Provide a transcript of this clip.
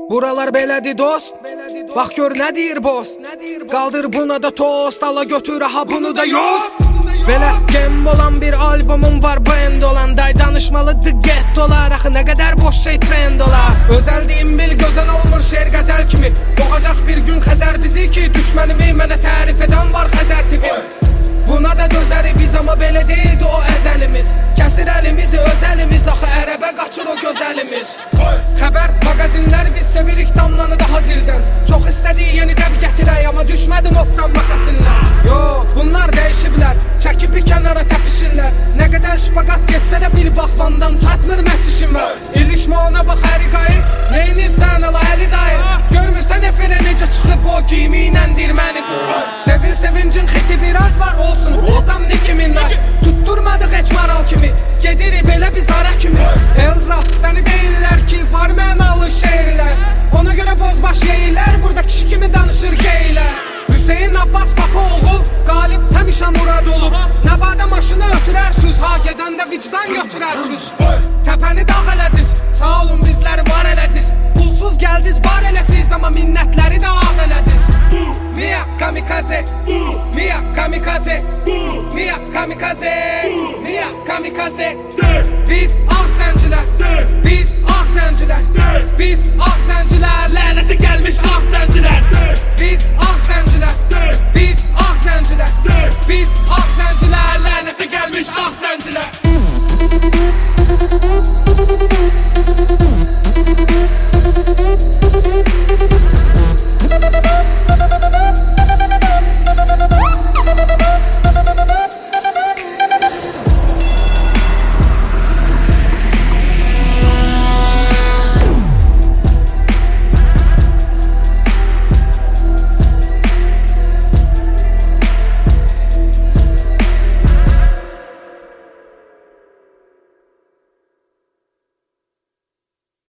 Buralar belədir dost. Bax gör nə deyir boss. Qaldır buna da tost. Allah götür ha bunu da yoz. Belə gem olan bir albumum var, brand olan. Day danışmalıdır get dolar. Axı nə qədər boş şey trend olar. Özəl deyim bil gözəl olmur şeir qəzəl kimi. Doğacaq bir gün Xəzər bizi ki, düşmənimi mənə tərif edən var Xəzər TV. Buna da dözərik biz amma belə deyildi o əzəlimiz. Kəsir əlimizi özəlimiz, axı ərəbə qaçır o gözəlimiz. Xəbər mağazinlər biz sevirik damlanı daha zildən. Çox istədik yeni dəb gətirək amma düşmədim otdan makasınlar. Yo, bunlar dəyişiblər, çəkib bir kənara təpişirlər. Nə qədər şpaqat getsə də bil bax Vandan çatmır məhtişimə. İlişmə ona bax əri qayır, neynirsən ala əli dayı. Görmürsən efirə necə çıxıb o giyimiylə dirməni. Sevin sevincin xiti biraz var olsun, odam ne kimin var. Tutturmadıq heç maral kimi, gedirik belə biz ara kimi. Elza, səni deyirlər ki var mənalı şeirlər. Ona görə bozbaş yeyirlər, burada kişi kimi danışır geylər. Hüseyin Abbas Baba oğul, qalib həmişə murad olur. Nəbada maşını ötürərsüz, ha gedəndə vicdan götürərsüz. Təpəni dağ elədiz, sağ olun bizləri var elədiz. Pulsuz gəldiz, bar eləsiz, amma minnətləri də ağ elədiz. Mia kamikaze, Mia kamikaze, Mia kamikaze, Mia kamikaze. Biz ağ zəncilər, biz ağ zəncilər, biz ağ zəncilər.